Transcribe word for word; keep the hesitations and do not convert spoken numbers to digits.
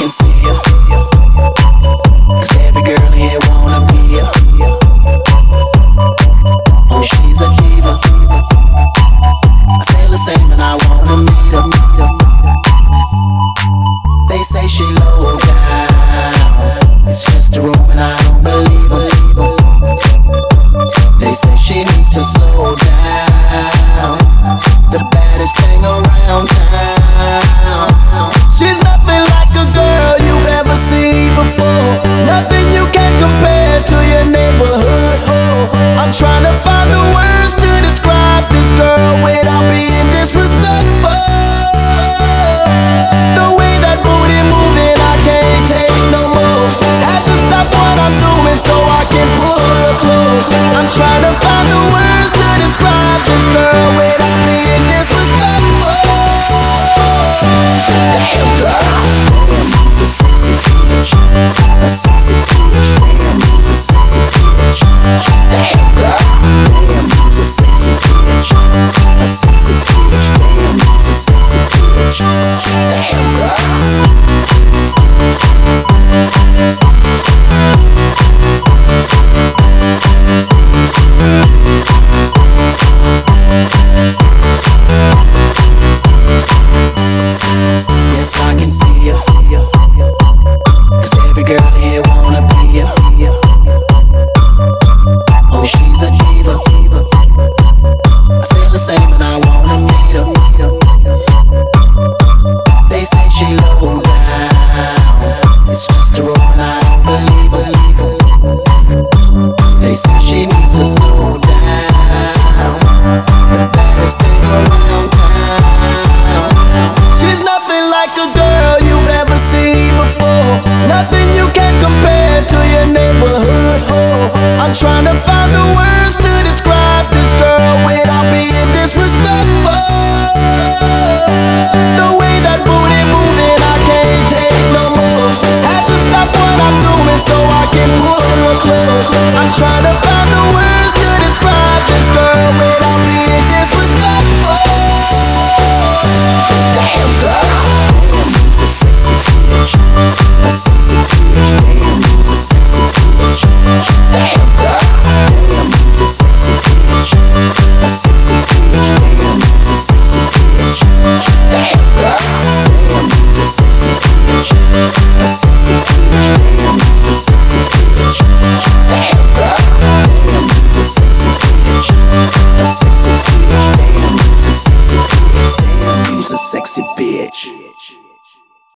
can see ya. Cause every girl here wanna be ya. Oh, she's a diva. I feel the same and I wanna meet her. They say she low down, it's just a room and I don't believe her. They say she needs to slow down, the baddest thing around town. She's nothing like a girl you've ever seen before, nothing you can compare to your neighborhood. Oh, I'm trying to find the words to describe this girl without being disrespectful. The way that booty moving, I can't take no more. Had to stop what I'm doing so I can pull her close. I'm trying to find the words to describe this girl without being disrespectful. Damn girl, damn, you's a sexy bitch, a sexy bitch. Damn, you's a sexy bitch. Damn girl, damn, you's a sexy bitch, a sexy bitch. Damn, you's a sexy bitch. Damn girl. Yes, I can see ya. Cause every girl here wanna be ya. Oh, she's a diva. I feel the same and I wanna meet her. They say she low down, it's just a room and I don't believe her. They say she needs to slow down, the baddest thing around town. She's nothing like a girl you've ever seen before, nothing you can compare to your neighborhood. Oh, I'm trying to find the words to describe this girl without being disrespectful. The way that booty moving, I can't take no more. Had to stop what I'm doing so I can pull her close. I'm trying to find the words to describe this girl without being disrespectful. Damn girl, damn, you's a sexy bitch, a sexy bitch. Damn, you's a sexy bitch. Damn girl, damn, you's a sexy bitch, a sexy bitch. Damn, you's a sexy bitch. Damn girl, damn, you's a sexy bitch, a sexy bitch. Damn, you's a sexy bitch. Damn girl, damn, you's a sexy bitch, a sexy bitch. Damn, you's a sexy bitch. Damn, you's a sexy bitch.